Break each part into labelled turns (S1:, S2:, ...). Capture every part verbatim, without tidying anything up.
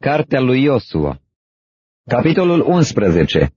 S1: Cartea lui Iosua. Capitolul unsprezece.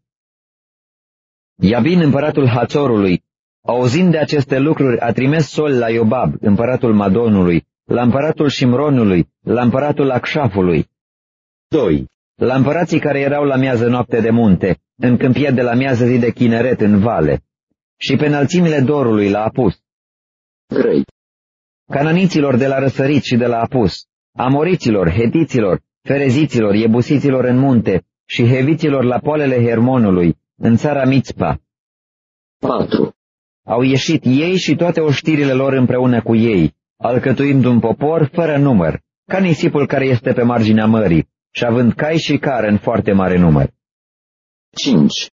S1: Iabin, împăratul Hațorului, auzind de aceste lucruri, a trimis sol la Iobab, împăratul Madonului, la împăratul Șimronului, la împăratul Acșafului. doi. La împărații care erau la miază noapte de munte, în câmpia de la miază zi de Chineret în vale, și pe înălțimile dorului la Apus.
S2: trei.
S1: Cananiților de la răsărit și de la Apus, amoriților, hetiților, fereziților, iebusiților în munte și heviților la poalele Hermonului, în țara Mițpa.
S2: patru.
S1: Au ieșit ei și toate oștirile lor împreună cu ei, alcătuind un popor fără număr, ca nisipul care este pe marginea mării, și având cai și care în foarte mare număr.
S2: cinci.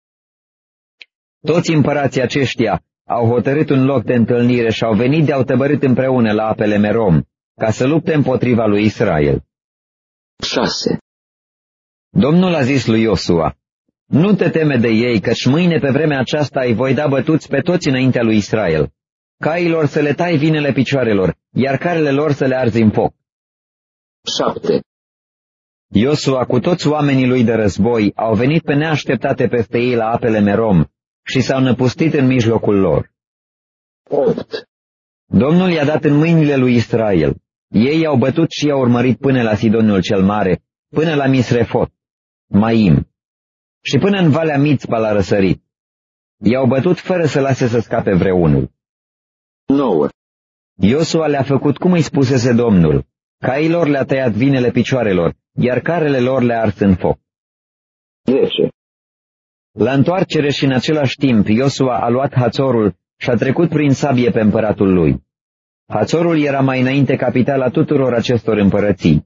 S1: Toți împărații aceștia au hotărât un loc de întâlnire și au venit de-au tăbărât împreună la apele Merom, ca să lupte împotriva lui Israel.
S2: șase.
S1: Domnul a zis lui Iosua: nu te teme de ei, căci mâine pe vremea aceasta îi voi da bătuți pe toți înaintea lui Israel. Cailor să le tai vinele picioarelor, iar carele lor să le arzi în foc.
S2: șapte.
S1: Iosua cu toți oamenii lui de război au venit pe neașteptate peste ei la apele Merom și s-au năpustit în mijlocul lor.
S2: opt.
S1: Domnul i-a dat în mâinile lui Israel. Ei i-au bătut și i-au urmărit până la Sidonul cel Mare, până la Misrefot, Maim, și până în Valea Mițpa la răsărit. I-au bătut fără să lase să scape vreunul.
S2: nouă.
S1: Iosua le-a făcut cum îi spusese Domnul. Cailor le-a tăiat vinele picioarelor, iar carele lor le-a ars în foc.
S2: zece.
S1: La întoarcere și în același timp, Iosua a luat Hațorul și a trecut prin sabie pe împăratul lui. Hațorul era mai înainte capitala tuturor acestor împărății.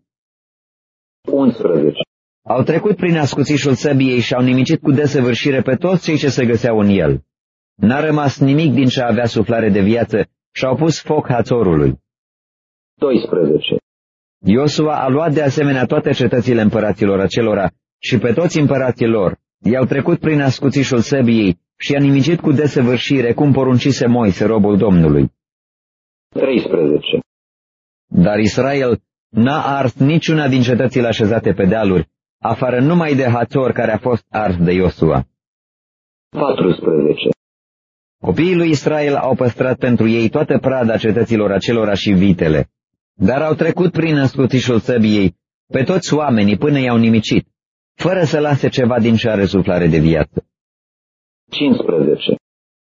S2: unsprezece.
S1: Au trecut prin ascuțișul săbiei și au nimicit cu desăvârșire pe toți cei ce se găseau în el. N-a rămas nimic din ce avea suflare de viață și au pus foc Hațorului.
S2: doisprezece.
S1: Iosua a luat de asemenea toate cetățile împăraților acelora și pe toți împărații lor, i-au trecut prin ascuțișul săbiei și i-a nimicit cu desăvârșire, cum poruncise Moise, robul Domnului.
S2: treisprezece.
S1: Dar Israel n-a ars niciuna din cetățile așezate pe dealuri, afară numai de Hațor, care a fost ars de Iosua.
S2: patrusprezece.
S1: Copiii lui Israel au păstrat pentru ei toată prada cetăților acelora și vitele, dar au trecut prin ascuțișul săbiei pe toți oamenii până i-au nimicit, fără să lase ceva din ce are suflare de viață.
S2: cincisprezece.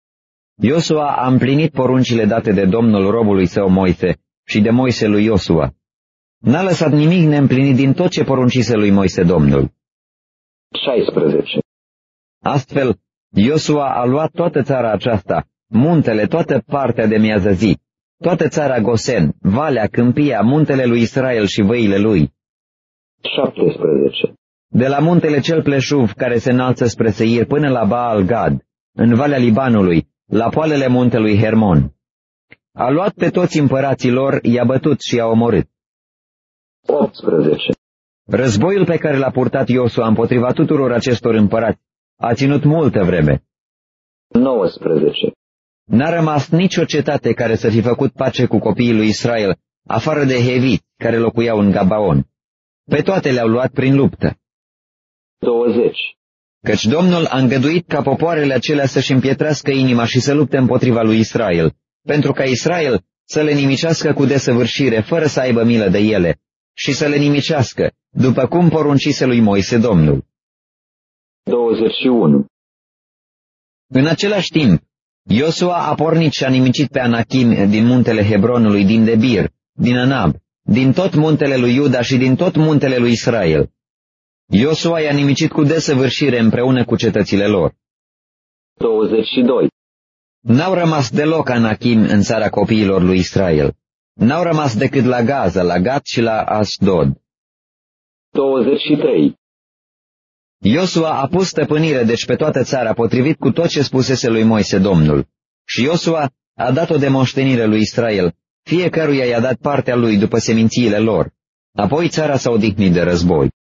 S1: Iosua a împlinit poruncile date de Domnul robului său Moise și de Moise lui Iosua. N-a lăsat nimic neîmplinit din tot ce poruncise lui Moise Domnul.
S2: șaisprezece.
S1: Astfel, Iosua a luat toată țara aceasta, muntele, toată partea de miază zi, toată țara Gosen, valea, câmpia, muntele lui Israel și văile lui.
S2: șaptesprezece.
S1: De la muntele cel pleșuv care se înalță spre Seir până la Baal Gad, în valea Libanului, la poalele muntelui Hermon. A luat pe toți împărații lor, i-a bătut și i-a omorât.
S2: optsprezece.
S1: Războiul pe care l-a purtat Iosua împotriva tuturor acestor împărați a ținut multă vreme.
S2: nouăsprezece.
S1: N-a rămas nicio cetate care să fi făcut pace cu copiii lui Israel, afară de heviți care locuiau în Gabaon. Pe toate le-au luat prin luptă.
S2: douăzeci.
S1: Căci Domnul a îngăduit ca popoarele acelea să-și împietrească inima și să lupte împotriva lui Israel, pentru ca Israel să le nimicească cu desăvârșire, fără să aibă milă de ele, și să le nimicească, după cum poruncise lui Moise Domnul.
S2: douăzeci și unu.
S1: În același timp, Iosua a pornit și a nimicit pe Anachim din muntele Hebronului, din Debir, din Anab, din tot muntele lui Iuda și din tot muntele lui Israel. Iosua i-a nimicit cu desăvârșire împreună cu cetățile lor.
S2: douăzeci și doi.
S1: N-au rămas deloc Anachim în țara copiilor lui Israel. N-au rămas decât la Gaza, la Gat și la Asdod.
S2: douăzeci și trei.
S1: Iosua a pus stăpânire deci pe toată țara, potrivit cu tot ce spusese lui Moise Domnul. Și Iosua a dat o de moștenire lui Israel, fiecăruia i-a dat partea lui după semințiile lor. Apoi țara s-a odihnit de război.